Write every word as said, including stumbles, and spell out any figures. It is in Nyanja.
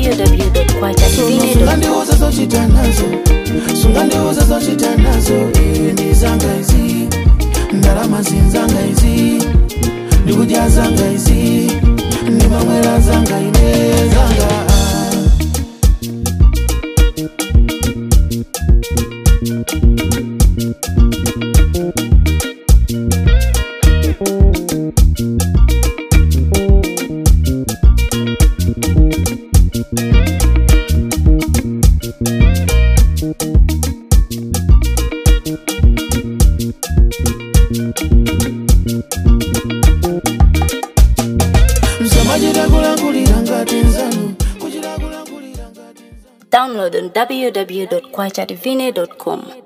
w w dot kwacha divine dot com. Sungandiuza zochita nazo, sungandiuza zochita nazo, eh ndizanga izi, ndarama zinzanga izi, ndikudya zanga izi, ndimamwera zanga ine zanga. Download on w w w dot kwacha divine dot com.